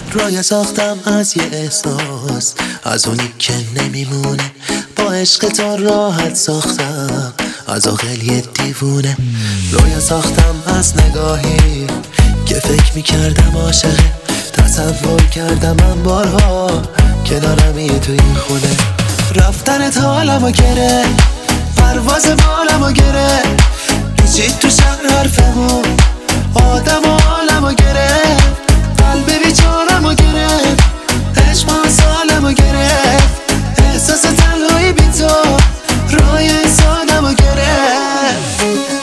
رویا ساختم از یه احساس، از اونی که نمیمونه. با عشق تو راحت ساختم از عاقل یه دیوونه. رویا ساختم از نگاهی که فکر میکردم عاشقه. تصور کردم من بارها کنارمی تو این خونه. رفتنت حالمو گره، پرواز بالمو گره. پیچید تو شهر حرفمون، آدم و حالمو گره. قلب بیچارمو گرفت، عشق سالمو گرفت. احساس تنهایی بی تو رای سادمو گرفت.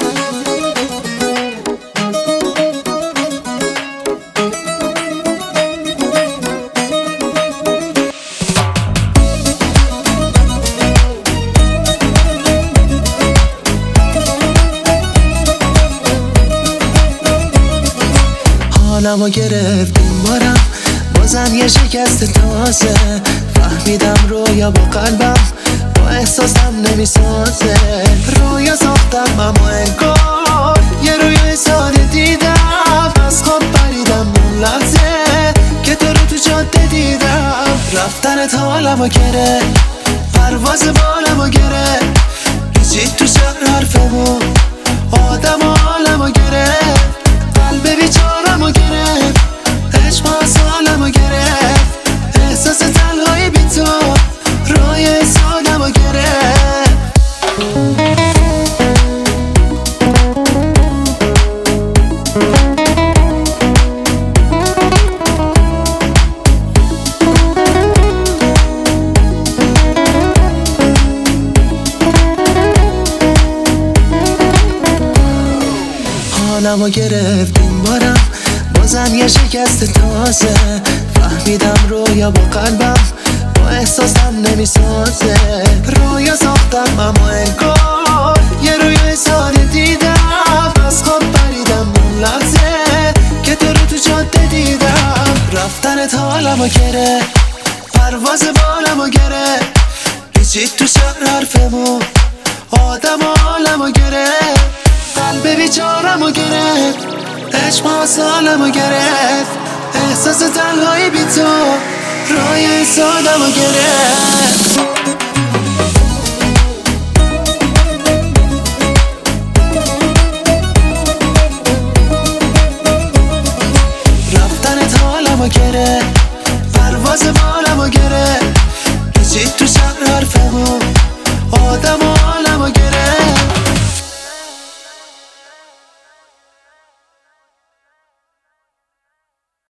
حالمو گرفت این بارم، بازم یه شکست تازه. فهمیدم رویا با قلبم با احساسم نمیسازه. رویا ساختم اما انگار یه رویای ساده دیدم. از خواب پریدم اون لحظه که تو رو تو جاده دیدم. رفتنت حالمو گرفت، پرواز بالمو گرفت. پیچید تو شهر حرفمون، آدم و حالمو گرفت. قلب بیچارمو گرفت، عشق سالمو گرفت. احساس تنهایی بی تو رای سادمو گرفت. حالمو گرفت این بارم، بازم یه شکست تازه. فهمیدم رویا با قلبم با احساسم نمیسازه. رویا ساختم اما انگار یه رویای ساده دیدم. از خواب پریدم اون لحظه که تو رو تو جاده دیدم. رفتنت حالمو گرفت، پرواز بالمو گرفت. پیچید تو شهر حرفمون، آدم و حالمو گرفت. قلب بیچارمو گرفت، عشق سالمو گرفت. احساس تنهایی بی تو رای سادمو گرفت.